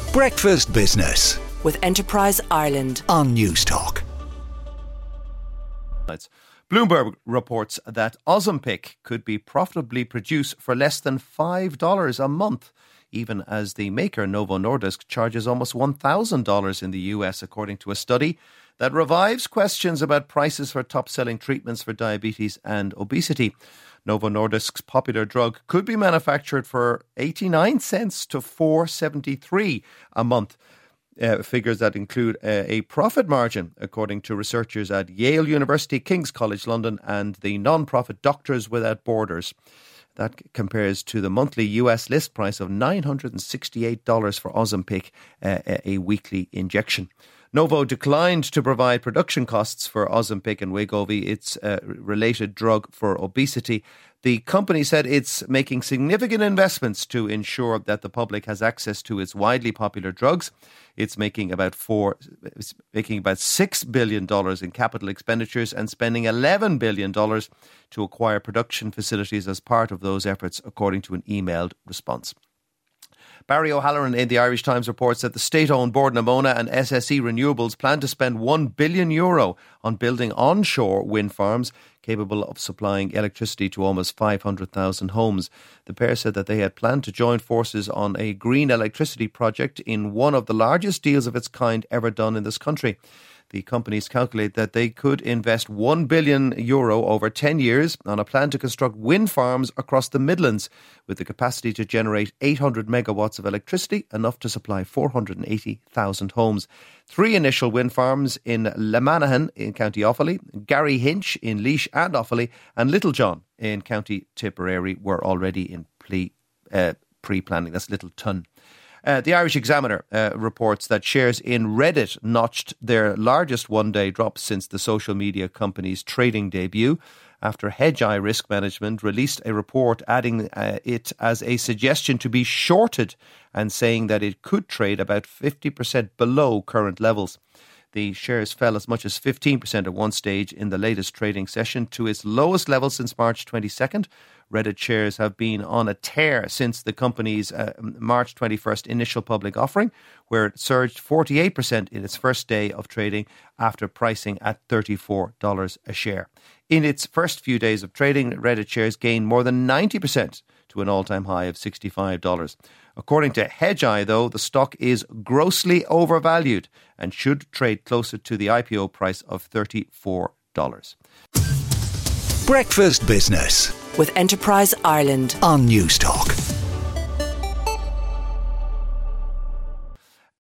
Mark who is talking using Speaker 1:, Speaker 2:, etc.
Speaker 1: Breakfast Business
Speaker 2: with Enterprise Ireland
Speaker 1: on Newstalk.
Speaker 3: Bloomberg reports that Ozempic could be profitably produced for less than $5 a month, even as the maker Novo Nordisk charges almost $1,000 in the US, according to a study that revives questions about prices for top-selling treatments for diabetes and obesity. Novo Nordisk's popular drug could be manufactured for 89 cents to $4.73 a month. Figures that include a profit margin, according to researchers at Yale University, King's College London and the non-profit Doctors Without Borders. That compares to the monthly US list price of $968 for Ozempic, a weekly injection. Novo declined to provide production costs for Ozempic and Wegovy, its related drug for obesity. The company said it's making significant investments to ensure that the public has access to its widely popular drugs. It's making about $6 billion in capital expenditures and spending $11 billion to acquire production facilities as part of those efforts, according to an emailed response. Barry O'Halloran in the Irish Times reports that the state-owned Bord na Móna and SSE Renewables plan to spend €1 billion on building onshore wind farms capable of supplying electricity to almost 500,000 homes. The pair said that they had planned to join forces on a green electricity project in one of the largest deals of its kind ever done in this country. The companies calculate that they could invest €1 billion over 10 years on a plan to construct wind farms across the Midlands with the capacity to generate 800 megawatts of electricity, enough to supply 480,000 homes. 3 initial wind farms in Lamanahan in County Offaly, Garryhinch in Laois and Offaly, and Littlejohn in County Tipperary were already in pre-planning. That's Littleton. The Irish Examiner reports that shares in Reddit notched their largest one-day drop since the social media company's trading debut, after Hedgeye Risk Management released a report adding it as a suggestion to be shorted and saying that it could trade about 50% below current levels. The shares fell as much as 15% at one stage in the latest trading session to its lowest level since March 22nd. Reddit shares have been on a tear since the company's March 21st initial public offering, where it surged 48% in its first day of trading after pricing at $34 a share. In its first few days of trading, Reddit shares gained more than 90% to an all-time high of $65. According to Hedgeye, though, the stock is grossly overvalued and should trade closer to the IPO price of $34.
Speaker 1: Breakfast Business
Speaker 2: with Enterprise Ireland
Speaker 1: on Newstalk.